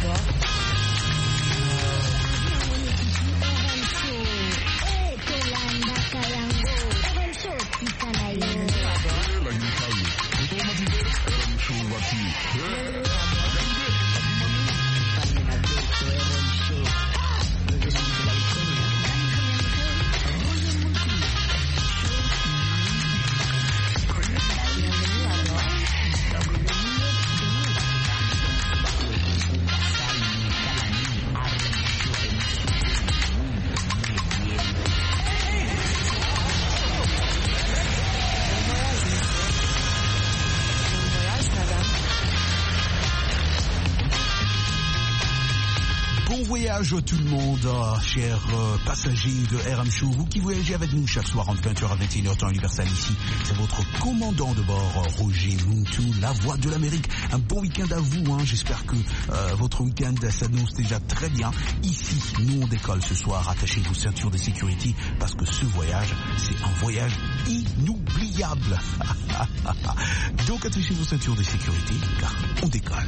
Voyage tout le monde, chers passagers de RM Show, vous qui voyagez avec nous chaque soir entre 20h à 21h temps universel ici, c'est votre commandant de bord, Roger Muntu, la voix de l'Amérique. Un bon week-end à vous, j'espère que votre week-end s'annonce déjà très bien. Ici, nous on décolle ce soir, attachez vos ceintures de sécurité parce que ce voyage, c'est un voyage inoubliable. Donc attachez vos ceintures de sécurité car on décolle.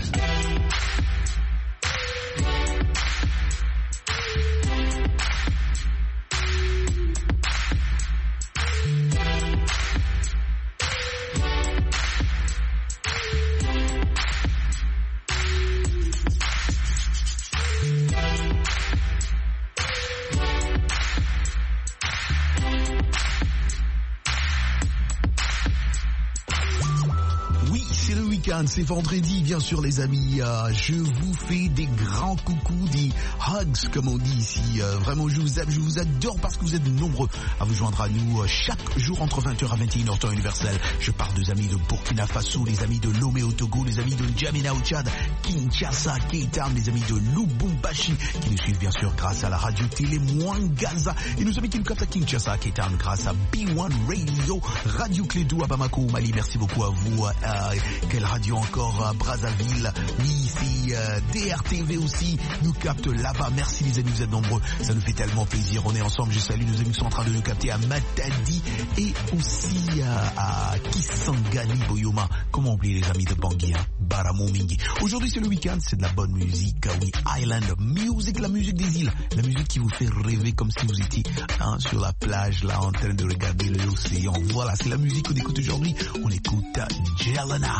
C'est vendredi, bien sûr les amis, je vous fais des grands coucous, des hugs comme on dit ici, vraiment je vous aime, je vous adore parce que vous êtes nombreux à vous joindre à nous chaque jour entre 20h à 21h temps universel. Je parle des amis de Burkina Faso, les amis de Lomé au Togo, les amis de N'Djamena au Tchad, Kinshasa, Cape Town, les amis de Lubumbashi qui nous suivent bien sûr grâce à la radio télé Mwangaza et nos amis qui nous captent à Kinshasa, Cape Town grâce à B1 Radio, Radio Clédou à Bamako au Mali. Merci beaucoup à vous. Quelle radio encore à Brazzaville, oui c'est DRTV aussi, nous capte là-bas. Merci les amis, vous êtes nombreux, ça nous fait tellement plaisir, on est ensemble. Je salue nos amis qui sont en train de nous capter à Matadi et aussi à Kisangani Boyoma, comment oublier les amis de Bangui, Baramo Mingi. Aujourd'hui c'est le week-end, c'est de la bonne musique, oui, Island Music, la musique des îles, la musique qui vous fait rêver comme si vous étiez sur la plage là en train de regarder l'océan. Voilà, c'est la musique qu'on écoute aujourd'hui, on écoute Jelena.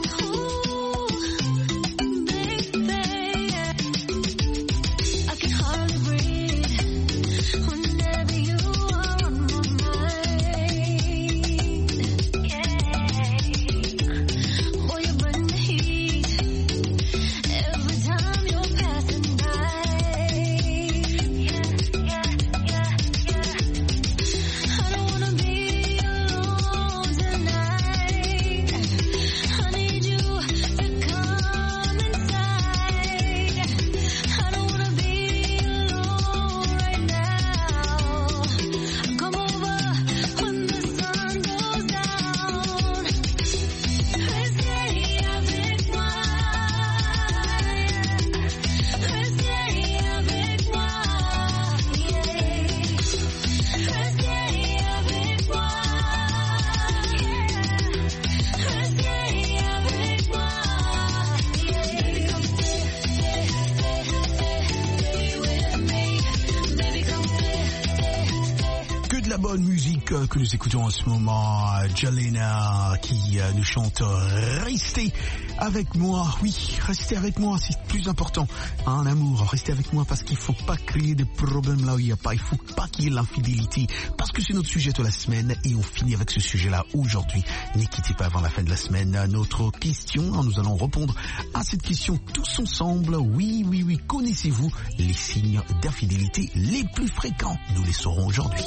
Que nous écoutons en ce moment, Jelena qui nous chante Restez avec moi. Oui, restez avec moi, c'est plus important. En amour, restez avec moi parce qu'il faut pas créer de problèmes là où il n'y a pas. Il faut pas qu'il y ait l'infidélité parce que c'est notre sujet de la semaine et on finit avec ce sujet-là aujourd'hui. Ne quittez pas avant la fin de la semaine notre question. Nous allons répondre à cette question tous ensemble. Oui. Connaissez-vous les signes d'infidélité les plus fréquents? Nous les saurons aujourd'hui.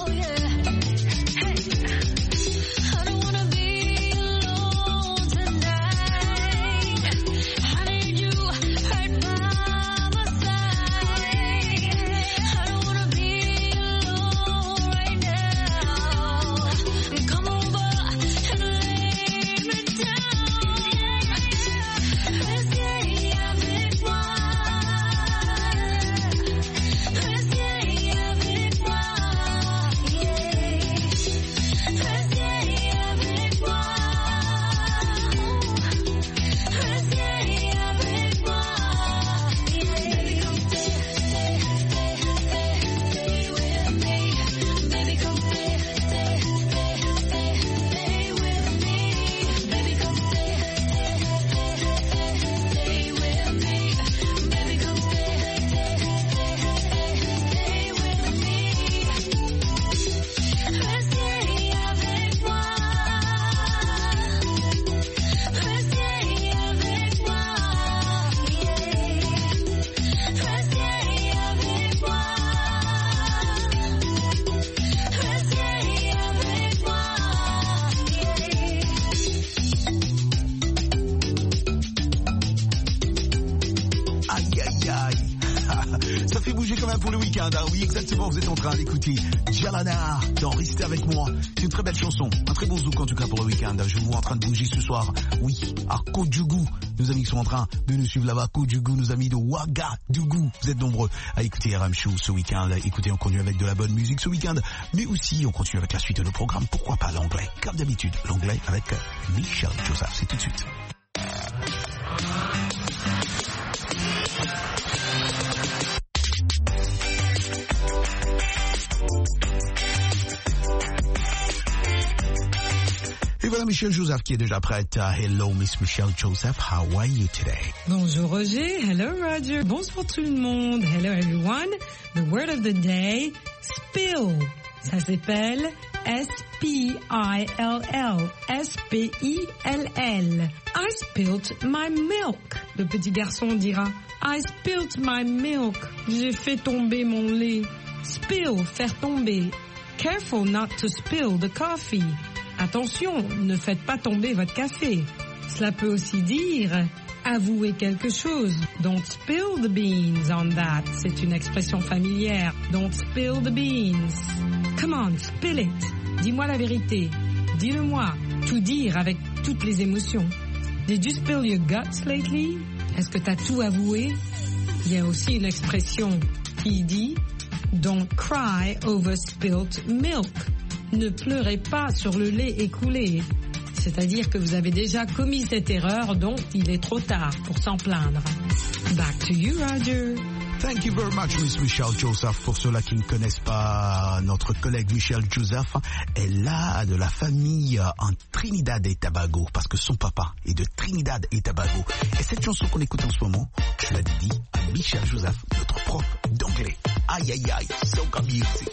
Ça fait bouger quand même pour le week-end. Hein. Oui, exactement, vous êtes en train d'écouter Jalana dans Restez avec moi. C'est une très belle chanson, un très beau zouk en tout cas pour le week-end. Je vous vois en train de bouger ce soir. Oui, à Kojougou. Nos amis qui sont en train de nous suivre là-bas, Kojougou, nos amis de Ouagadougou. Vous êtes nombreux à écouter RM Show ce week-end. Écoutez, on continue avec de la bonne musique ce week-end. Mais aussi, on continue avec la suite de nos programmes. Pourquoi pas l'anglais? Comme d'habitude, l'anglais avec Michel Joseph. C'est tout de suite. Et voilà Michel Joseph qui est déjà prête. Hello Miss Michelle Joseph, how are you today? Bonjour Roger, hello Roger, bonsoir tout le monde, hello everyone. The word of the day, spill. Ça s'appelle S-P-I-L-L, S-P-I-L-L. I spilt my milk. Le petit garçon dira, I spilt my milk. J'ai fait tomber mon lait. Spill, faire tomber. Careful not to spill the coffee. Attention, ne faites pas tomber votre café. Cela peut aussi dire avouer quelque chose. Don't spill the beans on that. C'est une expression familière. Don't spill the beans. Come on, spill it. Dis-moi la vérité. Dis-le-moi. Tout dire avec toutes les émotions. Did you spill your guts lately? Est-ce que t'as tout avoué? Il y a aussi une expression qui dit don't cry over spilt milk. Ne pleurez pas sur le lait écoulé. C'est-à-dire que vous avez déjà commis cette erreur, donc il est trop tard pour s'en plaindre. Back to you, Roger. Thank you very much, Miss Michelle Joseph. Pour ceux-là qui ne connaissent pas notre collègue Michelle Joseph, elle a de la famille en Trinidad et Tobago, parce que son papa est de Trinidad et Tobago. Et cette chanson qu'on écoute en ce moment, je l'ai dit à Michelle Joseph, notre prof d'anglais. Aïe, aïe, aïe, soca music.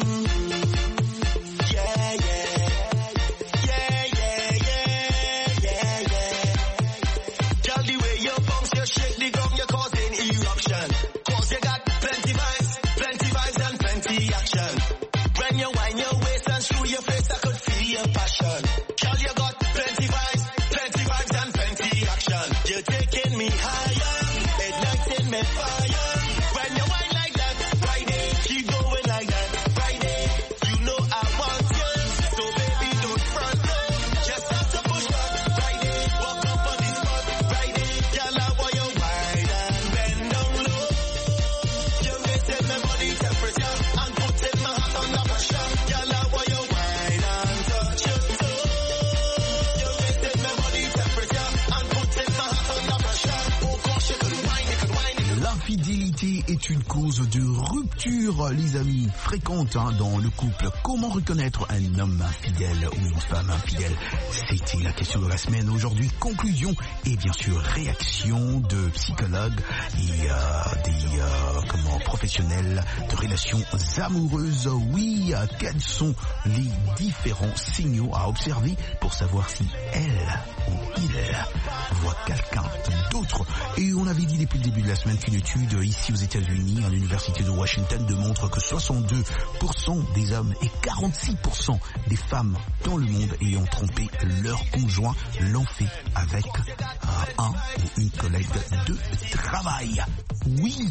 Est une cause de rupture, les amis, fréquente dans le couple. Comment reconnaître un homme infidèle ou une femme infidèle? C'était la question de la semaine. Aujourd'hui, conclusion et bien sûr réaction de psychologues et des professionnels de relations amoureuses. Oui, quels sont les différents signaux à observer pour savoir si elle ou il voit quelqu'un d'autre? Et on avait dit depuis le début de la semaine qu'une étude ici aux États-Unis, à l'université de Washington, démontre que 62% des hommes et 46% des femmes dans le monde ayant trompé leur conjoint l'ont fait avec un ou une collègue de travail. Oui.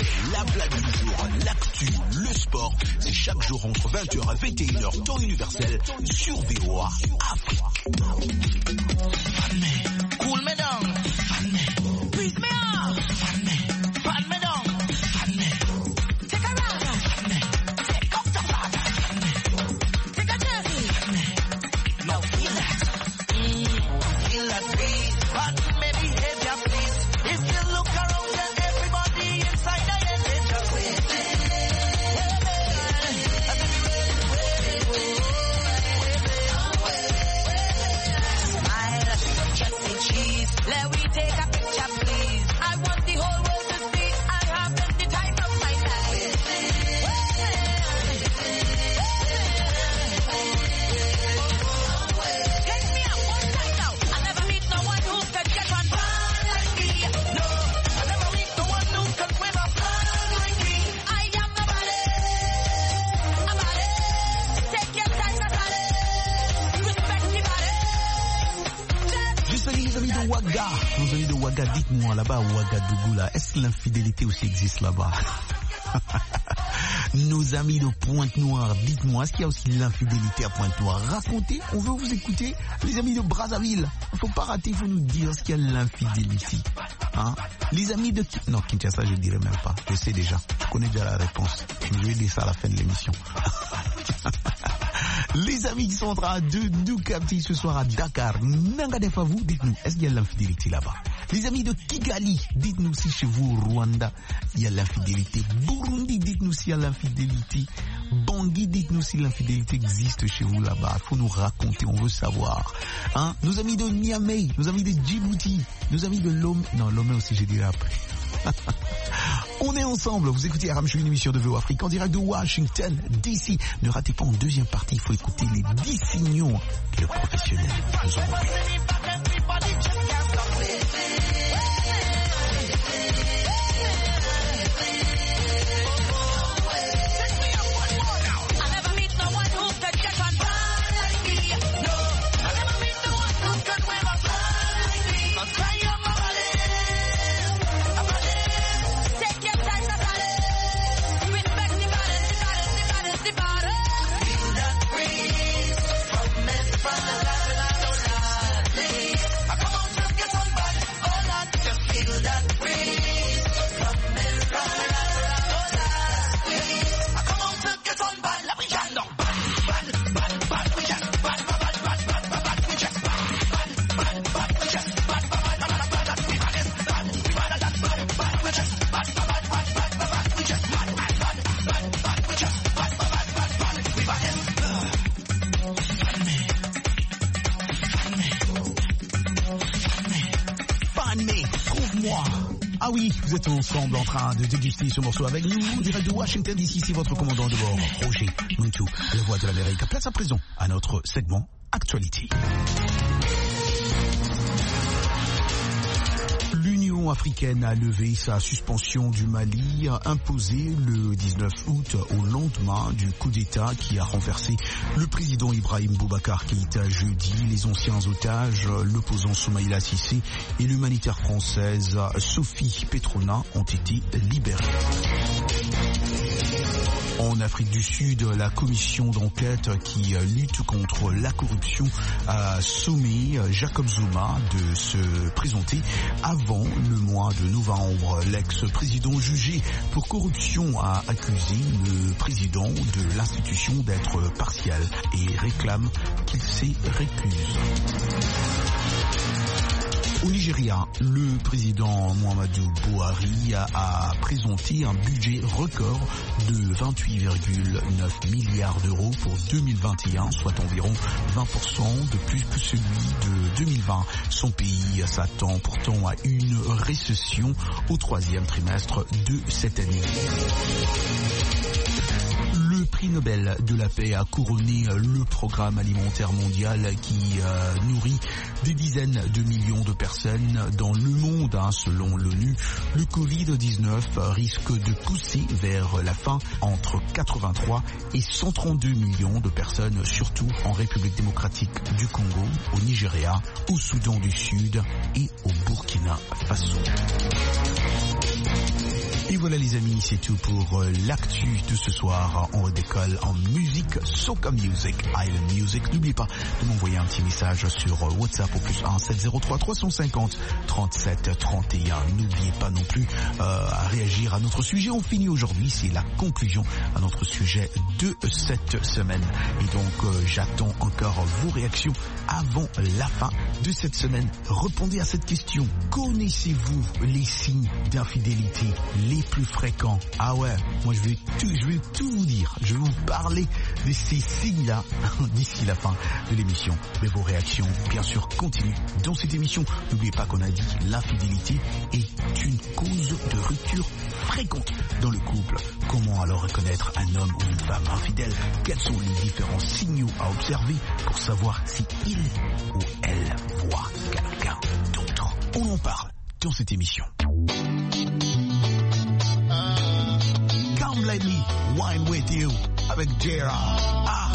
La blague du jour, l'actu, le sport, c'est chaque jour entre 20h et 21h, temps universel, sur VOA Afrique. Cool me down. Please me off. Pan me down. Take a ride. Take up the flag. Take a journey. Now feel that. Feel that breeze. But me behavior, please. If you look around and everybody inside the head, they just wait. Smile, just say cheese. Let we take a picture, please. I want the whole world to see I have the time of my life. Take me out one time now. I never meet no one who can get on fun like me. No, I never meet no one who can swim a fun like me. I am nobody. Take your time, nobody. Respect the body. Je salue les amis de Ouaga. Nos amis de Ouaga, dites-moi là-bas, Ouagadougou, là, est-ce que l'infidélité aussi existe là-bas? Nos amis de Pointe-Noire, dites-moi, est-ce qu'il y a aussi l'infidélité à Pointe-Noire? Racontez, on veut vous écouter. Les amis de Brazzaville, il faut pas rater, il faut nous dire ce qu'il y a l'infidélité. Hein? Les amis de... Non, Kinshasa, je ne dirais même pas. Je sais déjà. Je connais déjà la réponse. Je vais dire ça à la fin de l'émission. Les amis qui sont en train de nous capter ce soir à Dakar, Nangadefavou, dites-nous, est-ce qu'il y a l'infidélité là-bas? Les amis de Kigali, dites-nous si chez vous, au Rwanda, il y a l'infidélité. Burundi, dites-nous s'il y a l'infidélité. Bangui, dites-nous si l'infidélité existe chez vous là-bas. Il faut nous raconter, on veut savoir. Hein? Nos amis de Niamey, nos amis de Djibouti, nos amis de Lomé. Non, Lomé aussi, j'ai dit après. On est ensemble, vous écoutez Aramchou, une émission de VOA Afrique en direct de Washington DC. Ne ratez pas en deuxième partie, il faut écouter les 10 signaux que le professionnel nous envoie. Ah oui, vous êtes ensemble en train de déguster ce morceau avec nous, direct de Washington DC, c'est votre commandant de bord, Roger Muntu, la voix de l'Amérique. Place à présent à notre segment Actualité. L'Union africaine a levé sa suspension du Mali, imposée le 19 août au lendemain du coup d'État qui a renversé le président Ibrahim Boubacar Keïta jeudi. Les anciens otages, l'opposant Soumaïla Cissé et l'humanitaire française Sophie Petrona ont été libérés. En Afrique du Sud, la commission d'enquête qui lutte contre la corruption a sommé Jacob Zuma de se présenter avant le mois de novembre. L'ex-président jugé pour corruption a accusé le président de l'institution d'être partial et réclame qu'il s'y récuse. Au Nigeria, le président Muhammadu Buhari a présenté un budget record de 28,9 milliards d'euros pour 2021, soit environ 20% de plus que celui de 2020. Son pays s'attend pourtant à une récession au troisième trimestre de cette année. Le prix Nobel de la paix a couronné le programme alimentaire mondial qui nourrit des dizaines de millions de personnes dans le monde. Selon l'ONU, le Covid-19 risque de pousser vers la faim entre 83 et 132 millions de personnes, surtout en République démocratique du Congo, au Nigeria, au Soudan du Sud et au Burkina Faso. Et voilà les amis, c'est tout pour l'actu de ce soir. On redécolle en musique, Soca Music, Island Music. N'oubliez pas de m'envoyer un petit message sur WhatsApp au +1 703 350 37 31. N'oubliez pas non plus à réagir à notre sujet. On finit aujourd'hui, c'est la conclusion à notre sujet de cette semaine. Et donc j'attends encore vos réactions avant la fin de cette semaine. Répondez à cette question. Connaissez-vous les signes d'infidélité les plus fréquents? Ah ouais, moi je vais tout vous dire. Je vais vous parler de ces signes-là d'ici la fin de l'émission. Mais vos réactions, bien sûr, continuent dans cette émission. N'oubliez pas qu'on a dit l'infidélité est une cause de rupture fréquente dans le couple. Comment alors reconnaître un homme ou une femme infidèle? Quels sont les différents signaux à observer pour savoir si il ou elle voit quelqu'un d'autre? On en parle dans cette émission. Come let me wine with you avec Jera.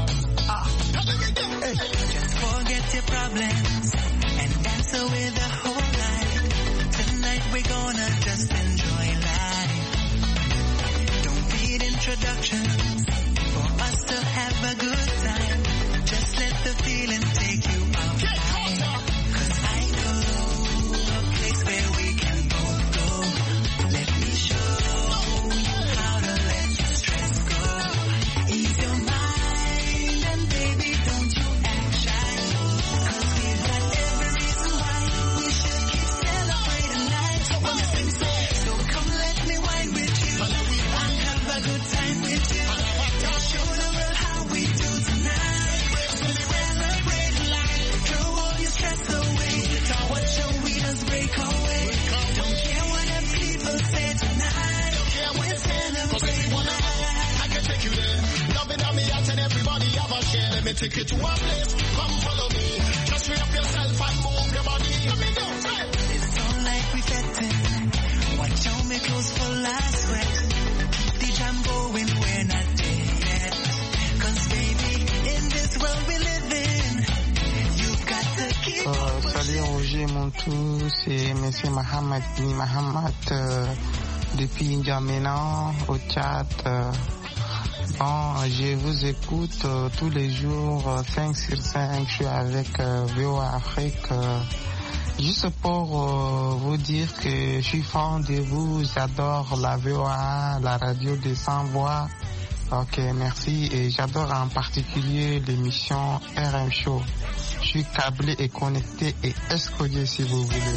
Hey. Just forget your problems and dance away the whole night. Tonight we're gonna just enjoy life. Don't need introductions for us to have a good time. Just let the feeling take you outside. 'Cause I know a place where we can both go. Let me show you how to let your stress go. Ease your mind and baby don't you act shy. 'Cause we've got every reason why we should keep celebrating life. So come let me wine with you and have a good time with you. Show the world how we do tonight. Celebrate life. Throw all your stress away. Watch your wheels break away. Don't care what the people say tonight. We're celebrating life. I can take you there. Love it on me out and everybody have a share. Let me take you to a place. Come follow me. Just free up yourself and move your body. Let me go. Hey. It's all like we fetting. Watch out me clothes full of sweat. Keep the jam going, we're not there yet. 'Cause baby, in this world we live in, you've got to keep up with Salut Roger Montou, c'est Monsieur Mohamed Ni Mohamed depuis N'Djamena au Tchad. Bon, je vous écoute tous les jours 5 sur 5, je suis avec VOA Afrique. Juste pour vous dire que je suis fan de vous, j'adore la VOA, la radio de Sans-Voix. Ok, merci. Et j'adore en particulier l'émission RM Show. Je suis câblé et connecté et escodé si vous voulez.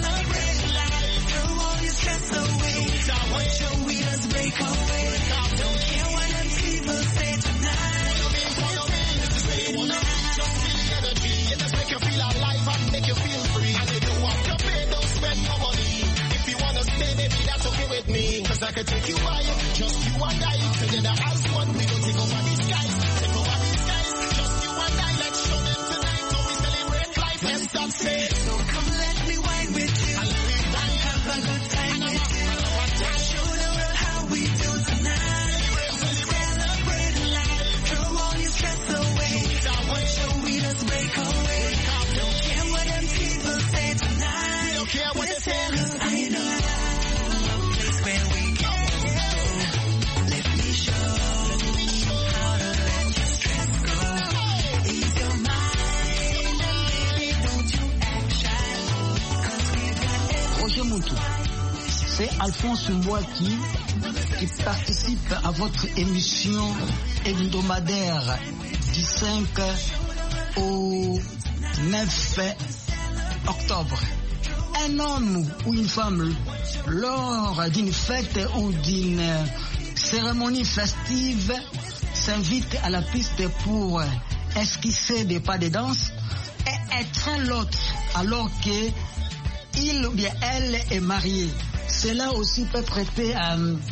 Cause I could take you high, just you and I, together as one, we don't take over these guys, just you and I, let's show them tonight, how we celebrate life, let's stop saying, So come let me wine with you, and have a good time with you, show the world how we do tonight, celebrate life, throw all your stress away, watch your wheels break away, don't care what them people say tonight, don't care what they say, 'cause I know a place where we can go, let me show how to let your stress go, ease your mind, and baby don't you act shy, 'cause we've got Roger Moutou, c'est Alphonse Mboua qui participe à votre émission hebdomadaire du 5 au 9 octobre. Un homme ou une femme, lors d'une fête ou d'une cérémonie festive, s'invite à la piste pour esquisser des pas de danse et étreint l'autre alors que il ou bien elle est mariée. Cela aussi peut prêter à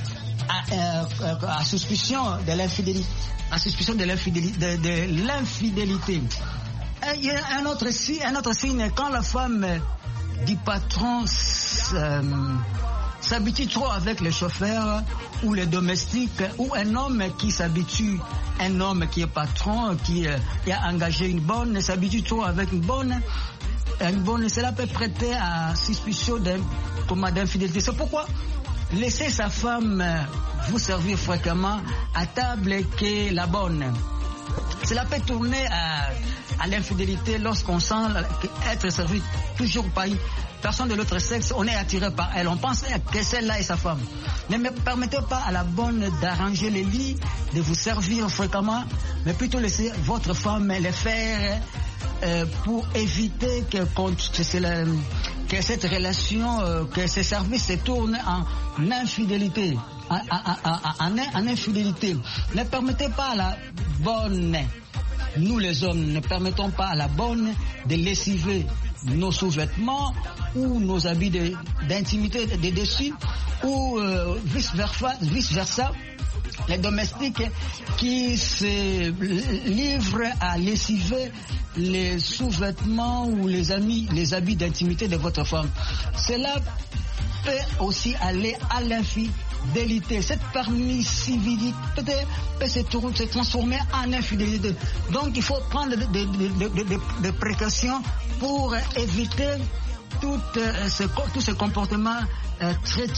suspicion de l'infidélité. À suspicion de l'infidélité. Il y a un autre signe, quand la femme du patron s'habitue trop avec le chauffeur ou le domestique, ou un homme qui s'habitue, un homme qui est patron, qui a engagé une bonne, s'habitue trop avec une bonne, cela peut prêter à suspicion d'infidélité. C'est pourquoi laisser sa femme vous servir fréquemment à table qui est la bonne. Cela peut tourner à l'infidélité lorsqu'on sent être servi toujours par une personne de l'autre sexe, on est attiré par elle, on pense que celle-là est sa femme. Ne me permettez pas à la bonne d'arranger les lits, de vous servir fréquemment, mais plutôt laisser votre femme les faire pour éviter que cette relation, que ce service se tourne en infidélité. En infidélité. Ne permettez pas à la bonne, nous les hommes, ne permettons pas à la bonne de lessiver nos sous-vêtements ou nos habits d'intimité de dessus ou vice-versa. Les domestiques qui se livrent à lessiver les sous-vêtements ou les habits d'intimité de votre femme. Cela peut aussi aller à l'infidélité. Cette permissivité peut se transformer en infidélité. Donc il faut prendre des précautions pour éviter tous ces comportements très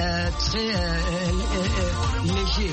légers.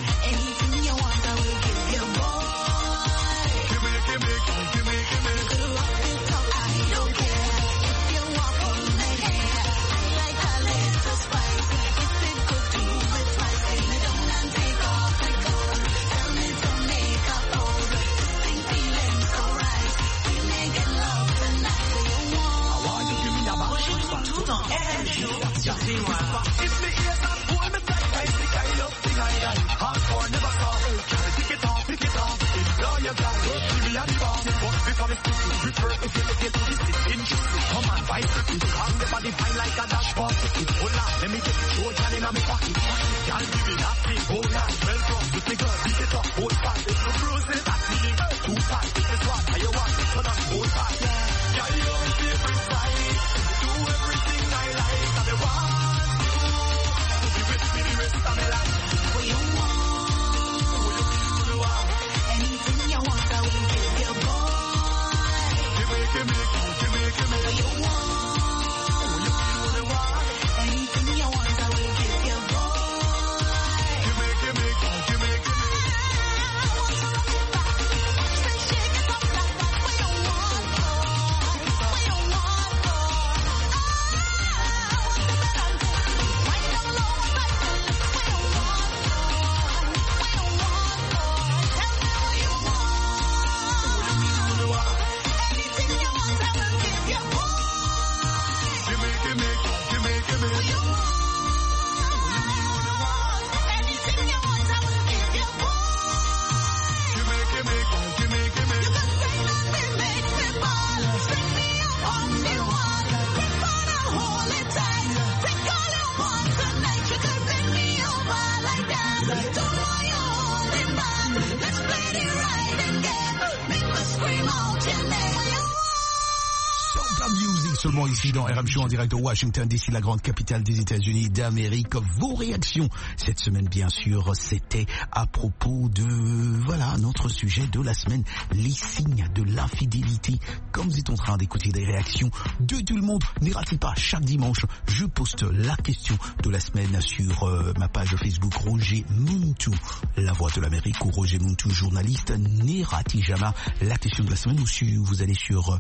Seulement ici dans RM Show en direct de Washington DC, la grande capitale des États-Unis d'Amérique. Vos réactions cette semaine, bien sûr, c'était à propos de, voilà, notre sujet de la semaine, les signes de l'infidélité. Comme vous êtes en train d'écouter des réactions de tout le monde, ne ratez pas, chaque dimanche, je poste la question de la semaine sur ma page Facebook Roger Muntu, la voix de l'Amérique, ou Roger Muntu, journaliste. Ne ratez jamais la question de la semaine, ou si vous allez sur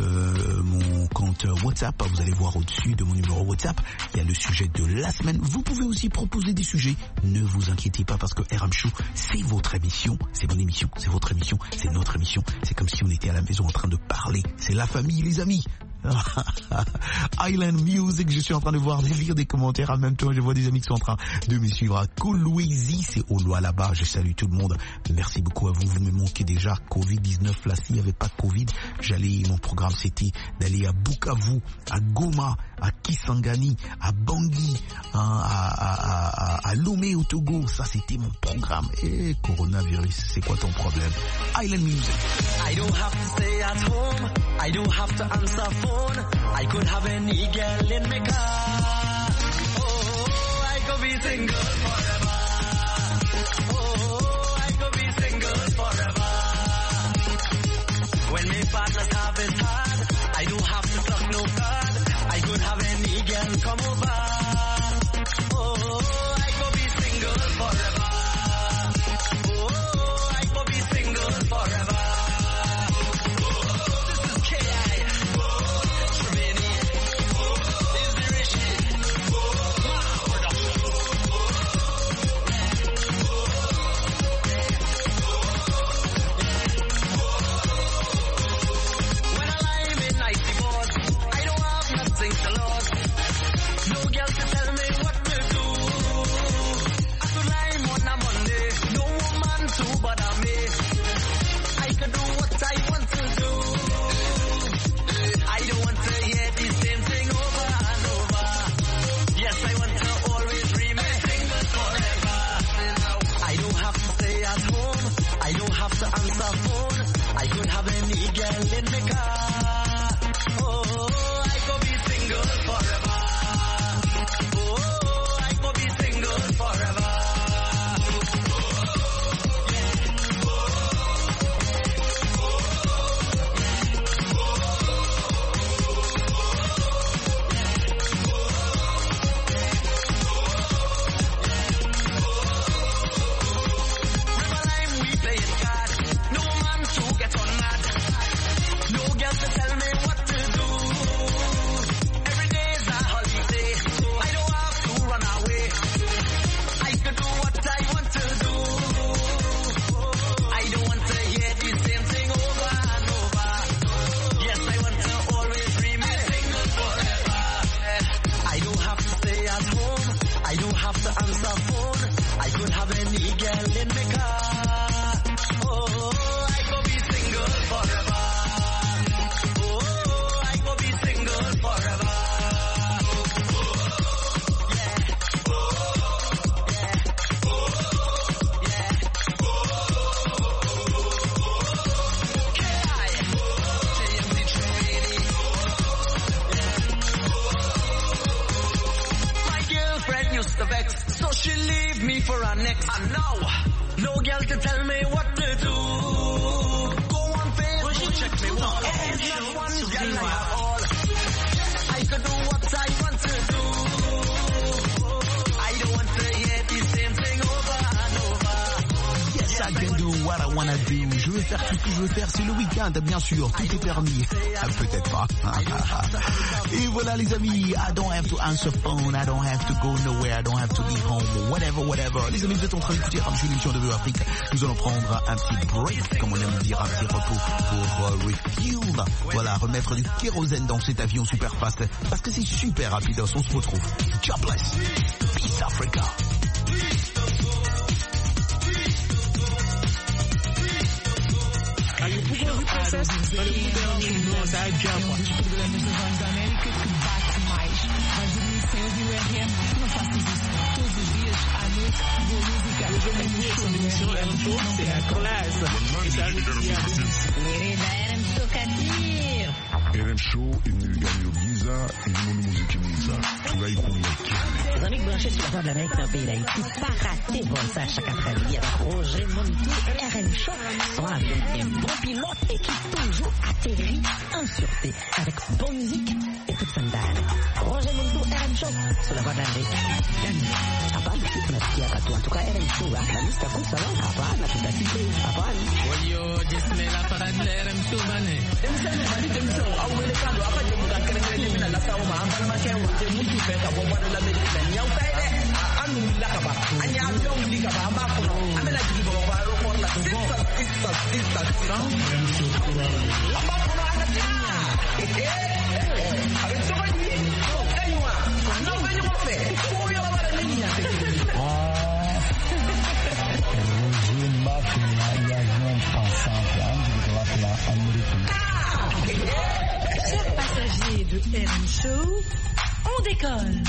mon compte WhatsApp, vous allez voir au-dessus de mon numéro WhatsApp, il y a le sujet de la semaine. Vous pouvez aussi proposer des sujets, ne vous inquiétez pas, parce que RM Show, c'est votre émission, c'est mon émission, c'est votre émission, c'est notre émission, c'est comme si on était à la maison en train de parler, c'est la famille, les amis. Island Music, je suis en train de voir, de lire des commentaires en même temps, je vois des amis qui sont en train de me suivre. Kolwezi, c'est au loin là-bas, je salue tout le monde, merci beaucoup à vous, vous me manquez déjà. Covid-19, là, s'il n'y avait pas de Covid, mon programme c'était d'aller à Bukavu, à Goma, à Kisangani, à Bangui, à Lomé au Togo, ça c'était mon programme. Et coronavirus, c'est quoi ton problème? Island Music. I don't have to stay at home, I don't have to answer phone, I could have any girl in my car. Oh, I could be single forever. Oh, I could be single forever. When my partners have it hard, I don't have to talk no card, I could have any girl come over. Oh, girl in my car. Oh, I could be single forever. Oh, I could be single forever. Bien sûr, tout est permis. Peut-être pas. Et voilà les amis, I don't have to answer phone, I don't have to go nowhere, I don't have to be home, whatever. Les amis, vous êtes en train d'écouter Ram Show, l'émission de VO Afrique. Nous allons prendre un petit break, comme on aime dire, un petit repos pour refuel. Voilà, remettre du kérosène dans cet avion super fast, parce que c'est super rapide. On se retrouve. Jobless. Peace Africa. RM Show imiliganyo giza ilimo muziki mwiza tunaikunyaki les amis branchés sur la voix de l'Amérique dans le pays d'Haïti, pas rater bon ça chaque après-midi avec Roger Montou et RM Show sont avec un bon pilote et qui toujours atterrit en sûreté avec bonne musique et toute son dalle. Roger Montou et RM Show sur la voix de l'Amérique. Hapana, tunasikia katu. En tout cas, RM Show, la liste cool ça va. Hapana, tunasikia. Hapana. Oyo, jesme la parade de RM Show bane. Chers passagers de RM Show, on décolle.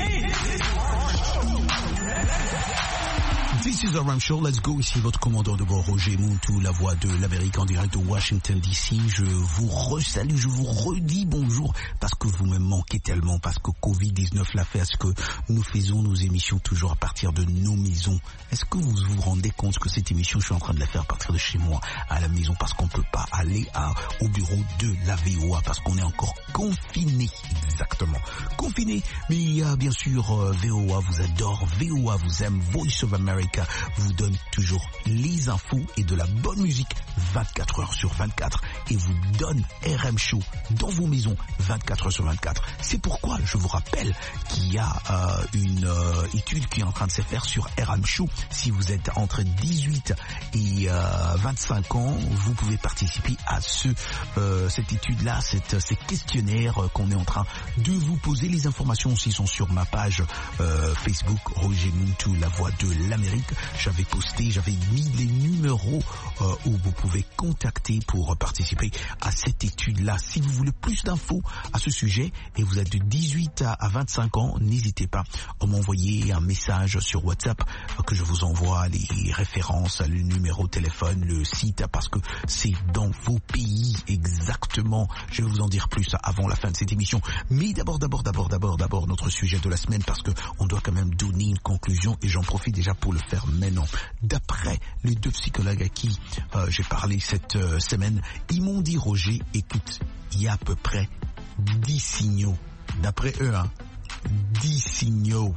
This is a Ram Show, let's go. Ici votre commandant de bord Roger Montou, la voix de l'Amérique en direct de Washington DC. Je vous resalue, je vous redis bonjour parce que vous me manquez tellement, parce que Covid-19 l'a fait à ce que nous faisons nos émissions toujours à partir de nos maisons. Est-ce que vous vous rendez compte que cette émission, je suis en train de la faire à partir de chez moi, à la maison, parce qu'on peut pas aller au bureau de la VOA, parce qu'on est encore confiné, exactement. Confiné, mais bien sûr, VOA vous adore, VOA vous aime, Voice of America vous donne toujours les infos et de la bonne musique 24 heures sur 24 et vous donne RM Show dans vos maisons 24 heures sur 24. C'est pourquoi je vous rappelle qu'il y a une étude qui est en train de se faire sur RM Show. Si vous êtes entre 18 et 25 ans, vous pouvez participer à cette étude-là, ces questionnaires qu'on est en train de vous poser. Les informations aussi sont sur ma page Facebook Roger Montou, la voix de l'Amérique générique, j'avais mis les numéros où vous pouvez contacter pour participer à cette étude-là. Si vous voulez plus d'infos à ce sujet et vous êtes de 18 à 25 ans, n'hésitez pas à m'envoyer un message sur WhatsApp que je vous envoie les références, le numéro de téléphone, le site, parce que c'est dans vos pays exactement. Je vais vous en dire plus avant la fin de cette émission. Mais d'abord, notre sujet de la semaine, parce que on doit quand même donner une conclusion et j'en profite déjà pour le faire maintenant. D'après les deux psychologues à qui j'ai parlé cette semaine, ils m'ont dit, Roger, écoute, il y a à peu près 10 signaux. D'après eux, 10 signaux.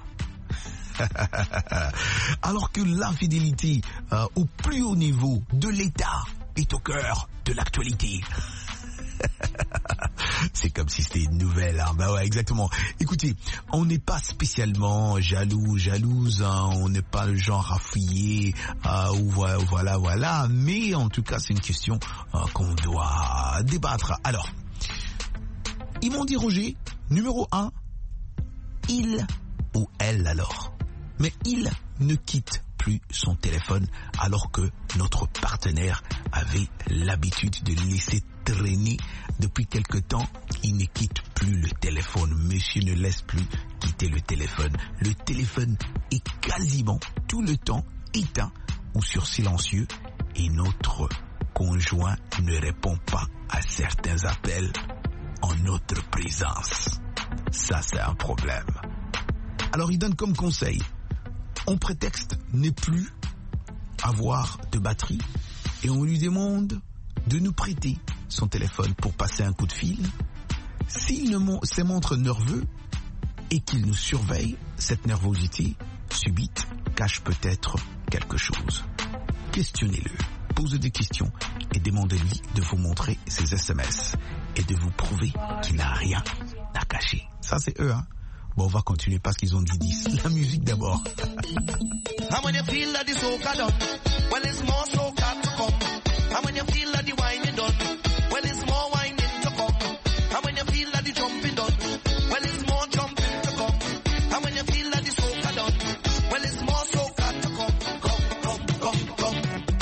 Alors que l'infidélité au plus haut niveau de l'État est au cœur de l'actualité. C'est comme si c'était une nouvelle, hein. Bah ouais, exactement. Écoutez, on n'est pas spécialement jalouse, hein. On n'est pas le genre à fouiller, ou voilà. Mais en tout cas, c'est une question qu'on doit débattre. Alors, ils m'ont dit, Roger, numéro 1, il ou elle alors. Mais il ne quitte plus son téléphone alors que notre partenaire avait l'habitude de laisser traîner depuis quelque temps. Il ne quitte plus le téléphone. Monsieur ne laisse plus quitter le téléphone. Le téléphone est quasiment tout le temps éteint ou sur silencieux et notre conjoint ne répond pas à certains appels en notre présence. Ça, c'est un problème. Alors, il donne comme conseil, on prétexte ne plus avoir de batterie et on lui demande de nous prêter son téléphone pour passer un coup de fil. S'il se montre nerveux et qu'il nous surveille, cette nervosité subite cache peut-être quelque chose. Questionnez-le, posez des questions et demandez-lui de vous montrer ses SMS et de vous prouver qu'il n'a rien à cacher. Ça, c'est eux, hein. Bon, on va continuer parce qu'ils ont dit 10. La musique d'abord. And when you feel that the soca done, well, it's more soca to come. And when you feel that the wine done, well, it's more whining to come. And when you feel that the jumping done, well, it's more jumping to come. And when you feel that the soca done, well, it's more soca to come. Come.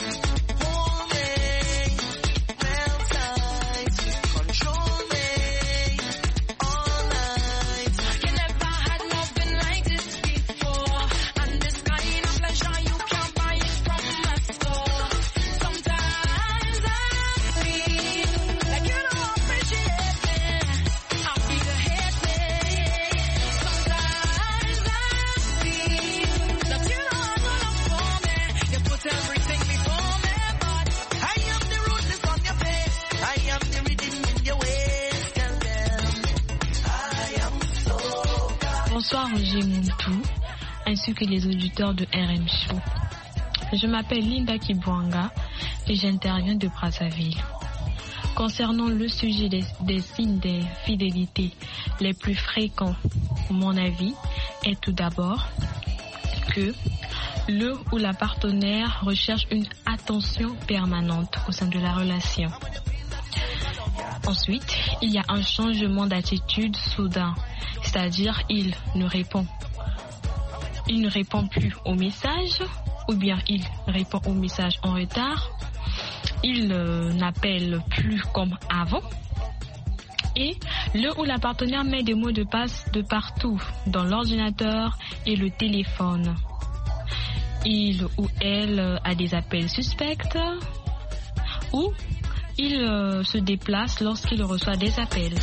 Hold me, well tight, control me all night. You never had nothing like this before, and this kind of pleasure you can't buy it from a store. Sometimes I feel like you don't appreciate me. I feel the hate me. Sometimes I feel that you don't have no love for me. You put everything before me, but I am the rudeness on your face. I am the rhythm in your ways. Tell them I am so. Bonsoir Roger Muntu, ainsi que les auditeurs de RM Show. Je m'appelle Linda Kibwanga et j'interviens de Brazzaville. Concernant le sujet des signes d'infidélité les plus fréquents, mon avis est tout d'abord que le ou la partenaire recherche une attention permanente au sein de la relation. Ensuite, il y a un changement d'attitude soudain, c'est-à-dire il ne répond plus aux messages, ou bien il répond aux messages en retard, il n'appelle plus comme avant, et le ou la partenaire met des mots de passe de partout, dans l'ordinateur et le téléphone. Il ou elle a des appels suspects, ou il se déplace lorsqu'il reçoit des appels.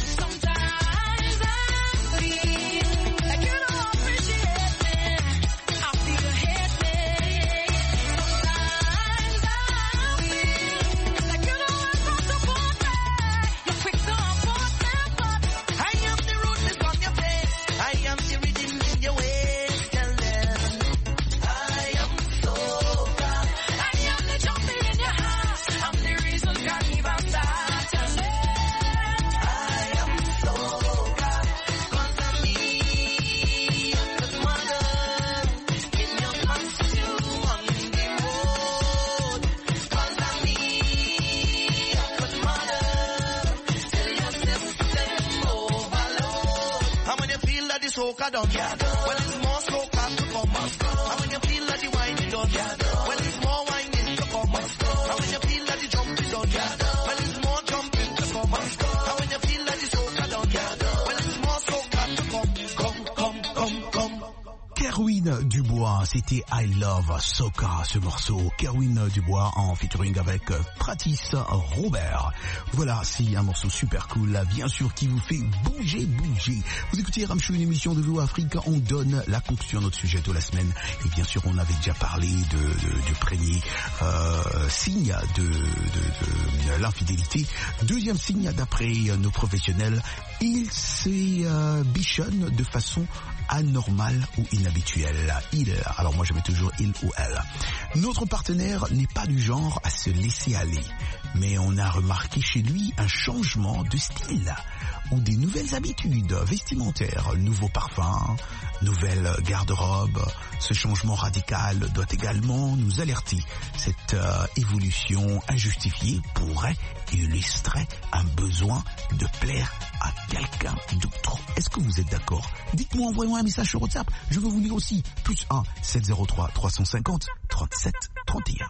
Soca done. Well, it's more soca to come. And when you you feel that the wine is done, well, it's more whining to come. And when you feel that the jump is done, well, it's more jumping to come. And when you feel that the soca done, well, it's more soca to come. Kerwin Dubois, c'était I Love Soca, ce morceau. Kerwin Dubois en featuring avec Pratis Robert. Voilà, c'est un morceau super cool, là, bien sûr, qui vous fait bouger. Vous écoutez Ramchou, une émission de VOA Afrique. On donne la conclusion à notre sujet de la semaine. Et bien sûr, on avait déjà parlé du premier signe de l'infidélité. Deuxième signe, d'après nos professionnels, il s'ébichonne de façon anormale ou inhabituelle. Alors moi je mets toujours il ou elle. Notre partenaire n'est pas du genre à se laisser aller, mais on a remarqué chez lui un changement de style ou des nouvelles habitudes vestimentaires, nouveaux parfums, nouvelle garde-robe. Ce changement radical doit également nous alerter. Cette évolution injustifiée pourrait illustrer un besoin de plaire à quelqu'un d'autre. Est-ce que vous êtes d'accord? Dites-moi, envoyez-moi un message sur WhatsApp. Je veux vous lire aussi. +1 703 350 37 31.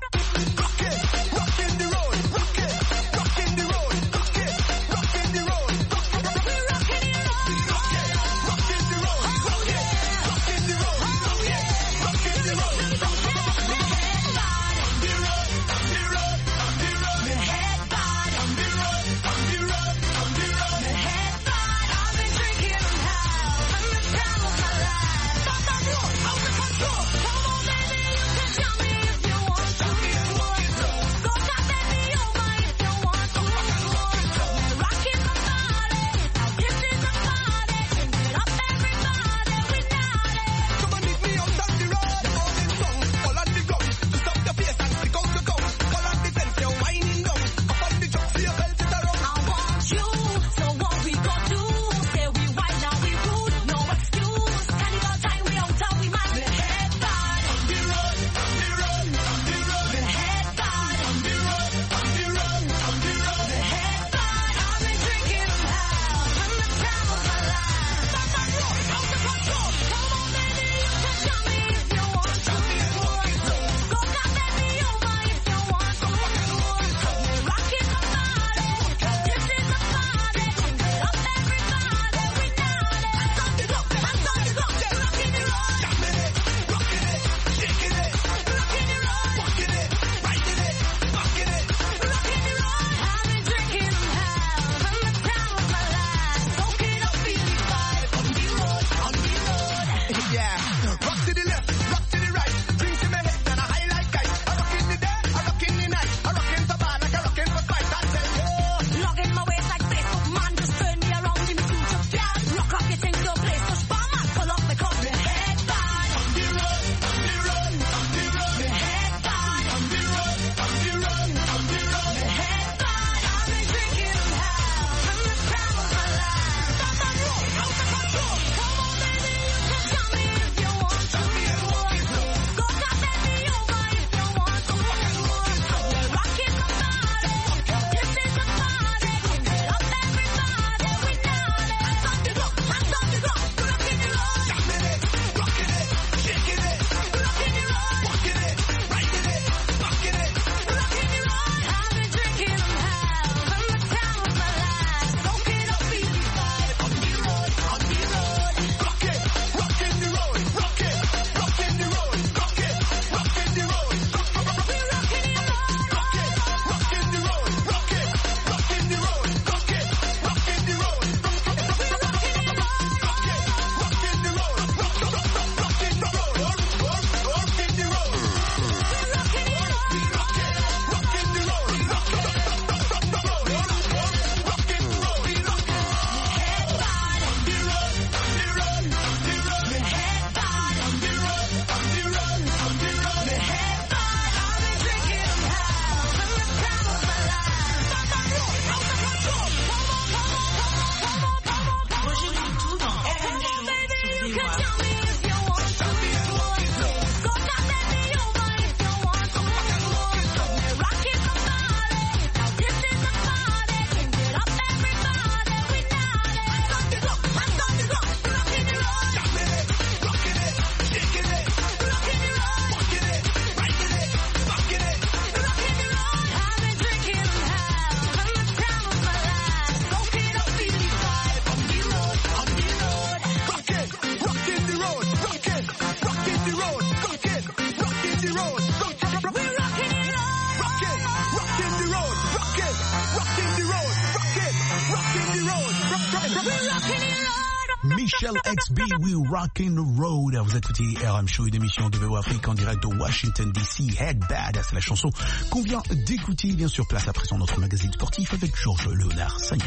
Michel XB, We Rockin' the Road. Vous écoutez RM Show, une émission de VO Afrique en direct de Washington DC. Head Bad, c'est la chanson qu'on vient d'écouter. Bien sûr, place à présent notre magazine sportif avec Georges Léonard Sagnon.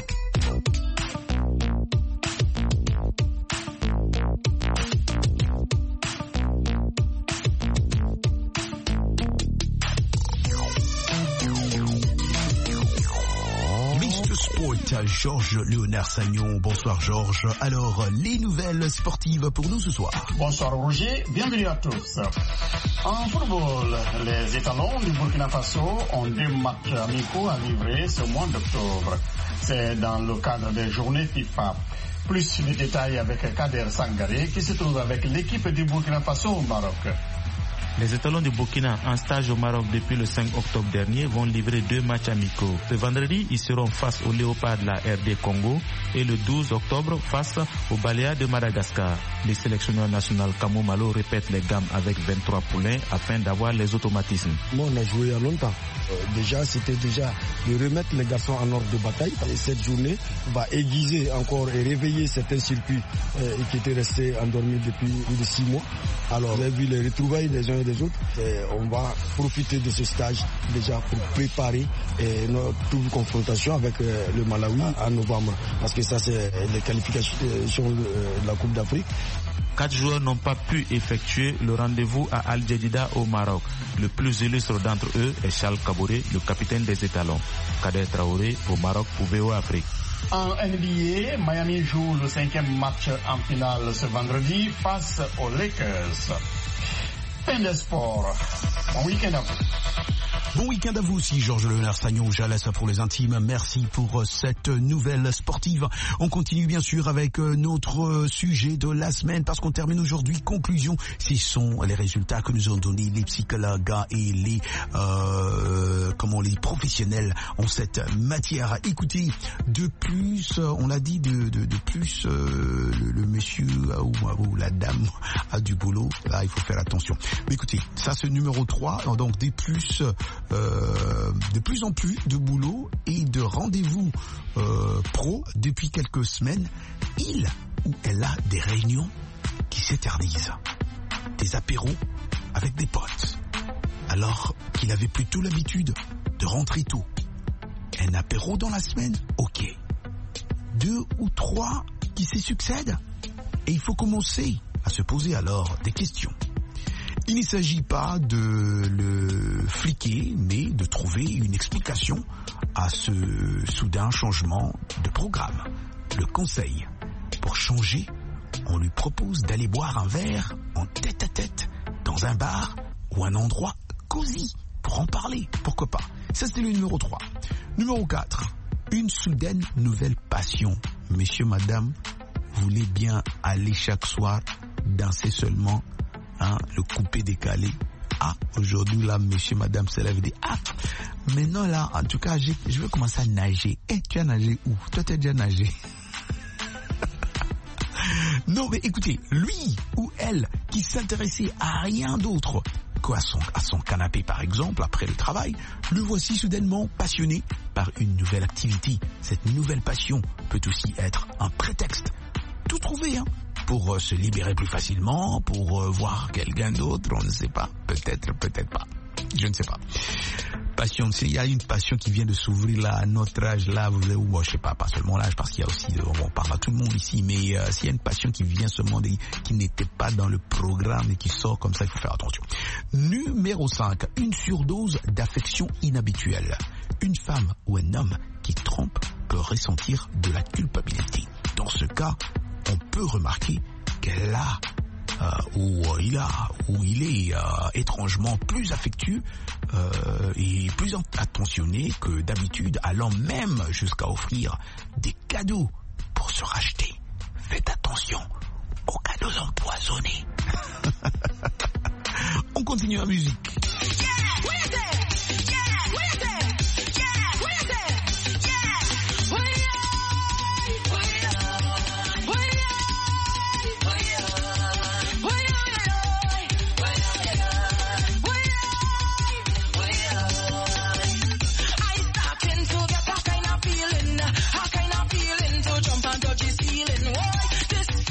Georges Léonard Sagnon. Bonsoir Georges. Alors, les nouvelles sportives pour nous ce soir. Bonsoir Roger, bienvenue à tous. En football, les étalons du Burkina Faso ont 2 matchs amicaux à livrer ce mois d'octobre. C'est dans le cadre des journées FIFA. Plus de détails avec Kader Sangaré qui se trouve avec l'équipe du Burkina Faso au Maroc. Les étalons du Burkina, en stage au Maroc depuis le 5 octobre dernier, vont livrer 2 matchs amicaux. Ce vendredi, ils seront face aux Léopards de la RD Congo et le 12 octobre face aux Baléares de Madagascar. Les sélectionneurs nationaux Kamou Malo répètent les gammes avec 23 poulains afin d'avoir les automatismes. Moi, on a joué il y a longtemps. C'était déjà de remettre les garçons en ordre de bataille. Et cette journée va aiguiser encore et réveiller certains circuits qui étaient restés endormis depuis plus de 6 mois. Alors, vous avez vu les retrouvailles des uns et des autres. Et on va profiter de ce stage déjà pour préparer notre confrontation avec le Malawi en novembre. Parce que ça, c'est les qualifications de la Coupe d'Afrique. 4 joueurs n'ont pas pu effectuer le rendez-vous à Al Jadida au Maroc. Le plus illustre d'entre eux est Charles Kaboré, le capitaine des étalons. Kader Traoré au Maroc pour VO Afrique. En NBA, Miami joue le 5e match en finale ce vendredi face aux Lakers. Fin de sport. Bon week-end à vous. Bon week-end à vous aussi, Georges Léonard Sagnon. J'allais ça pour les intimes. Merci pour cette nouvelle sportive. On continue bien sûr avec notre sujet de la semaine parce qu'on termine aujourd'hui. Conclusion, ce sont les résultats que nous ont donnés les psychologues et les professionnels en cette matière. Écoutez, de plus, on l'a dit, de plus, le monsieur ou la dame a du boulot. Là, il faut faire attention. Mais écoutez, ça c'est numéro 3. Donc de plus en plus de boulot et de rendez-vous pro depuis quelques semaines. Il ou elle a des réunions qui s'éternisent, des apéros avec des potes, alors qu'il avait plutôt l'habitude de rentrer tôt. Un apéro dans la semaine, ok. 2 ou 3 qui se succèdent et il faut commencer à se poser alors des questions. Il ne s'agit pas de le fliquer, mais de trouver une explication à ce soudain changement de programme. Le conseil, pour changer, on lui propose d'aller boire un verre en tête-à-tête dans un bar ou un endroit cosy pour en parler. Pourquoi pas? Ça, c'était le numéro 3. Numéro 4, une soudaine nouvelle passion. Messieurs, madame, vous voulez bien aller chaque soir danser seulement le coupé décalé. Aujourd'hui là, monsieur, madame se lève et dit maintenant là, en tout cas, je vais commencer à nager. Tu as nagé où? Toi, tu as déjà nagé. Non, mais écoutez, lui ou elle qui s'intéressait à rien d'autre qu'à son canapé, par exemple, après le travail, le voici soudainement passionné par une nouvelle activité. Cette nouvelle passion peut aussi être un prétexte. Tout trouver, pour se libérer plus facilement, pour voir quelqu'un d'autre, on ne sait pas, peut-être pas, je ne sais pas. Passion, il y a une passion qui vient de s'ouvrir là, à notre âge là, je sais pas seulement l'âge, parce qu'il y a aussi, on parle à tout le monde ici, mais s'il y a une passion qui vient seulement qui n'était pas dans le programme et qui sort comme ça, il faut faire attention. Numéro 5, une surdose d'affection inhabituelle. Une femme ou un homme qui trompe peut ressentir de la culpabilité. Dans ce cas, on peut remarquer qu'elle a il est étrangement plus affectueux et plus attentionné que d'habitude, allant même jusqu'à offrir des cadeaux pour se racheter. Faites attention aux cadeaux empoisonnés. On continue la musique. Feeling, what? This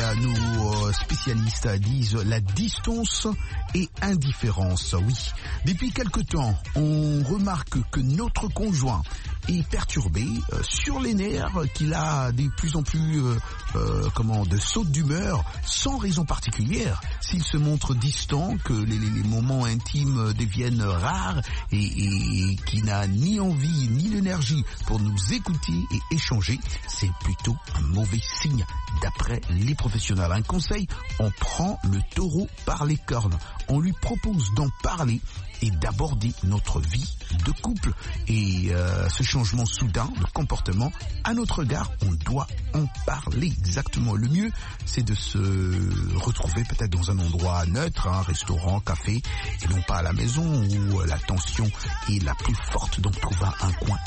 nos spécialistes disent la distance et indifférence. Oui, depuis quelque temps, on remarque que notre conjoint est perturbé, sur les nerfs, qu'il a de plus en plus de sautes d'humeur sans raison particulière, s'il se montre distant, que les moments intimes deviennent rares et qui n'a ni envie ni l'énergie pour nous écouter et échanger, c'est plutôt un mauvais signe d'après les professionnels. Un conseil, on prend le taureau par les cornes, on lui propose d'en parler et d'aborder notre vie de couple. Et ce changement soudain de comportement, à notre regard, on doit en parler. Exactement. Le mieux, c'est de se retrouver peut-être dans un endroit neutre, un restaurant, café, et non pas à la maison où la tension est la plus forte. Donc trouver un coin.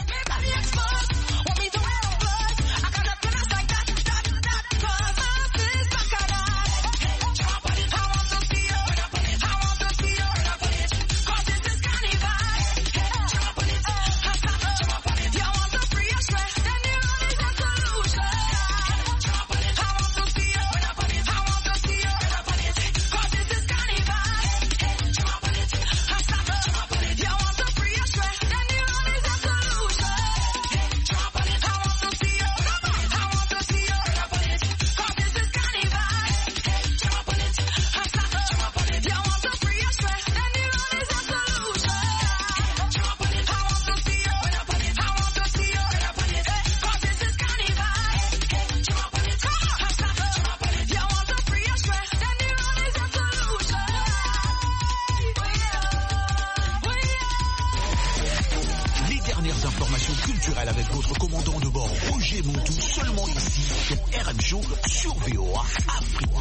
Avec votre commandant de bord, Roger Montou, seulement ici, chez RM Show, sur VOA Afrique.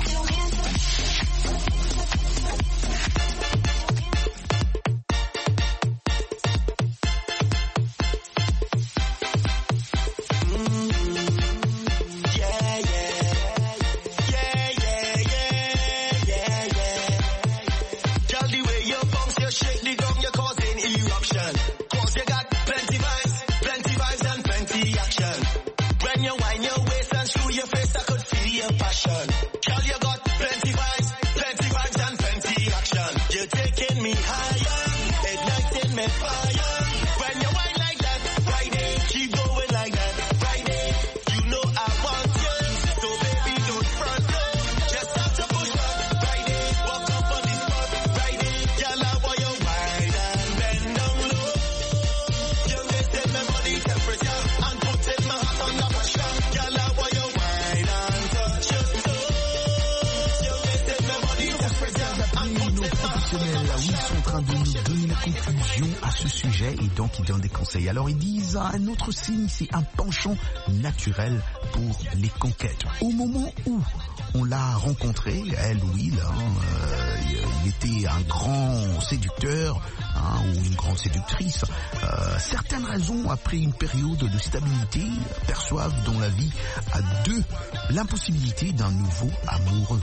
Qui donnent des conseils. Alors ils disent un autre signe, c'est un penchant naturel pour les conquêtes. Au moment où on l'a rencontré, elle ou il, il était un grand séducteur ou une grande séductrice. Certaines raisons, après une période de stabilité, perçoivent dans la vie à deux l'impossibilité d'un nouveau amoureux.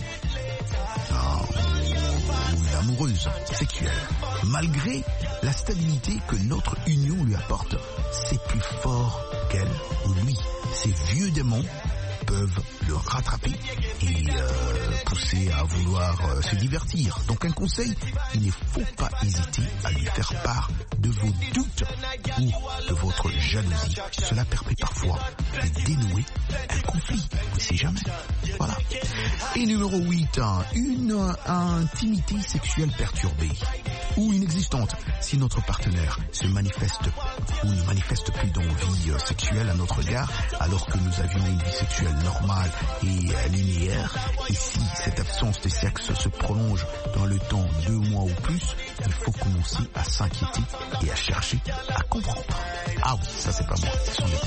Ou amoureuse sexuelle. Malgré la stabilité que notre union lui apporte, c'est plus fort qu'elle ou lui. Ces vieux démons peuvent le rattraper et pousser à vouloir se divertir. Donc un conseil, il ne faut pas hésiter à lui faire part de vos doutes ou de votre jalousie. Cela permet parfois de dénouer un conflit. On ne sait jamais. Voilà. Et numéro 8, une intimité sexuelle perturbée ou inexistante. Si notre partenaire se manifeste ou ne manifeste plus d'envie sexuelle à notre égard, alors que nous avions une vie sexuelle normale et linéaire, et si cette absence de sexe se prolonge dans le temps 2 mois ou plus, il faut commencer à s'inquiéter et à chercher à comprendre. Ah oui, ça c'est pas moi, ce sont les...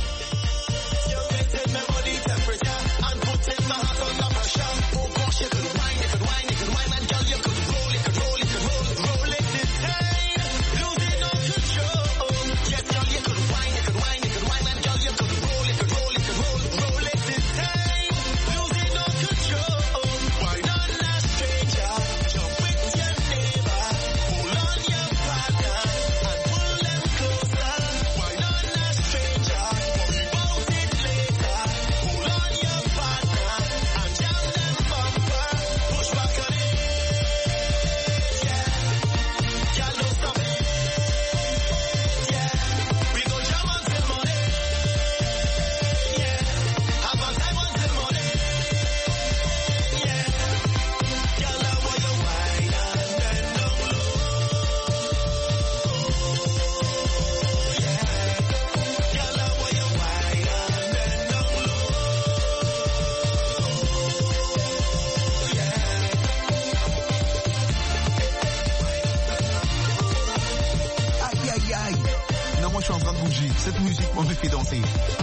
cette musique, on me fait danser.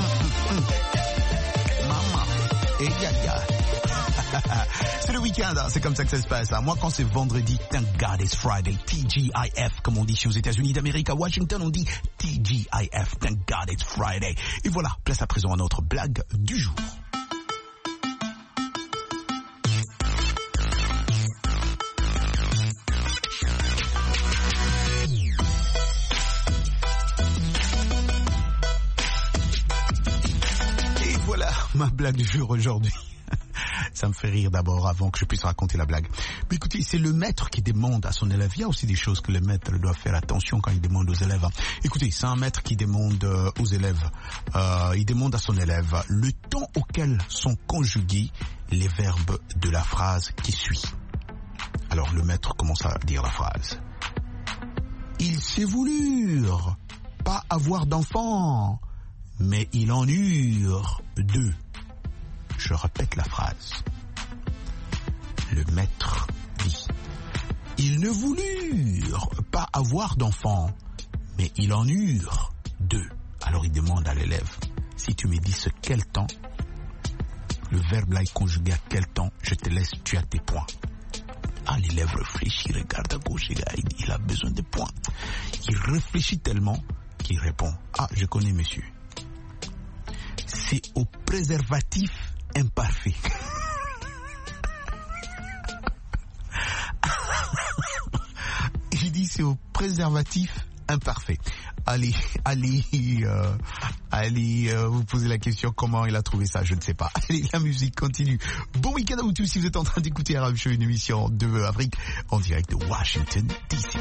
Maman, et yaya. C'est le week-end, hein, c'est comme ça que ça se passe. Hein. Moi, quand c'est vendredi, thank God it's Friday. TGIF, comme on dit chez aux États-Unis d'Amérique. À Washington, on dit TGIF, thank God it's Friday. Et voilà, place à présent à notre blague du jour. Et voilà ma blague du jour aujourd'hui. Ça me fait rire d'abord avant que je puisse raconter la blague. Mais écoutez, c'est le maître qui demande à son élève. Il y a aussi des choses que le maître doit faire attention quand il demande aux élèves. Écoutez, c'est un maître qui demande aux élèves, il demande à son élève le temps auquel sont conjugués les verbes de la phrase qui suit. Alors le maître commence à dire la phrase. Ils se voulurent pas avoir d'enfants, mais ils en eurent deux. Je répète la phrase. Le maître dit. Ils ne voulurent pas avoir d'enfants, mais ils en eurent deux. Alors il demande à l'élève, si tu me dis ce quel temps, le verbe là est conjugué à quel temps, je te laisse, tu as tes points. Ah, l'élève réfléchit, regarde à gauche, il a besoin de points. Il réfléchit tellement qu'il répond, ah, je connais monsieur. C'est au préservatif imparfait. Il dit c'est au préservatif imparfait. Allez, vous posez la question comment il a trouvé ça, je ne sais pas. Allez, la musique continue. Bon week-end à vous tous si vous êtes en train d'écouter RM Show, une émission de Afrique en direct de Washington DC.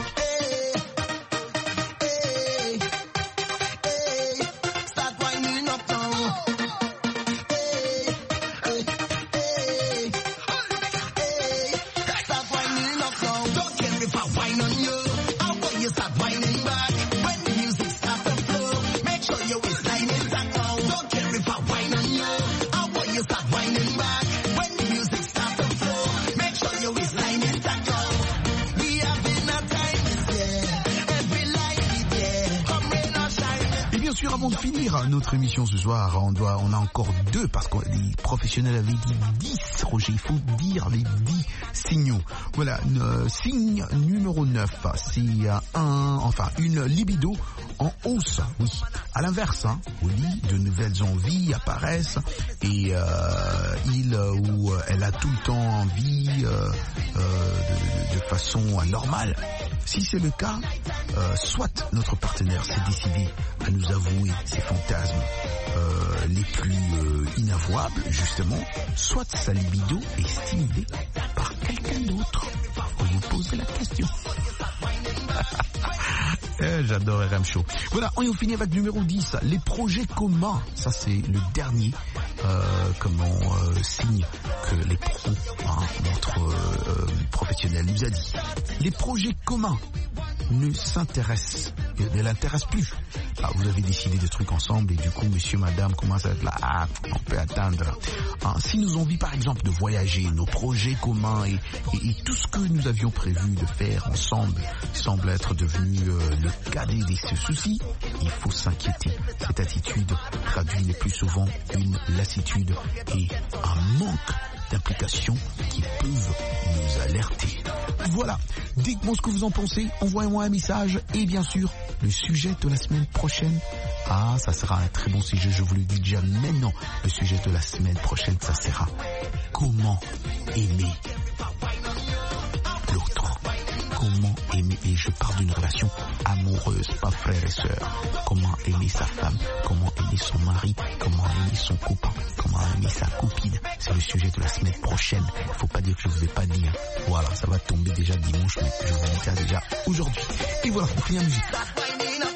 Avant de finir notre émission ce soir, on a encore deux parce que les professionnels avaient dit 10, Roger, il faut dire les 10 signaux. Voilà, signe numéro 9, c'est une libido en hausse, oui. À l'inverse, hein, au lit, de nouvelles envies apparaissent et il ou elle a tout le temps envie de façon anormale. Si c'est le cas, soit notre partenaire s'est décidé à nous avouer ses fantasmes les plus inavouables, justement, soit sa libido est stimulée par quelqu'un d'autre. Vous vous posez la question. J'adore RM Show. Voilà, on finit avec numéro 10, les projets communs. Ça, c'est le dernier signe que les pros, notre professionnel nous a dit. Les projets communs ne l'intéressent plus. Ah, vous avez décidé de trucs ensemble et du coup, monsieur, madame commence à être là. Ah, on peut attendre. Si nous envie, par exemple, de voyager, nos projets communs et tout ce que nous avions prévu de faire ensemble semble être devenu le cadet des soucis, il faut s'inquiéter. Cette attitude traduit le plus souvent une lassitude et un manque d'implication qui peuvent nous alerter. Voilà, dites-moi ce que vous en pensez, envoyez-moi un message et bien sûr, le sujet de la semaine prochaine, ça sera un très bon sujet, je vous le dis déjà maintenant, le sujet de la semaine prochaine, ça sera comment aimer l'autre. Comment aimer, et je parle d'une relation amoureuse, pas frère et sœur. Comment aimer sa femme, comment aimer son mari, comment aimer son copain, comment aimer sa copine. C'est le sujet de la semaine prochaine. Faut pas dire que je vous ai pas dit. Voilà, ça va tomber déjà dimanche, mais je vous dis ça déjà aujourd'hui. Et voilà, on finit la musique.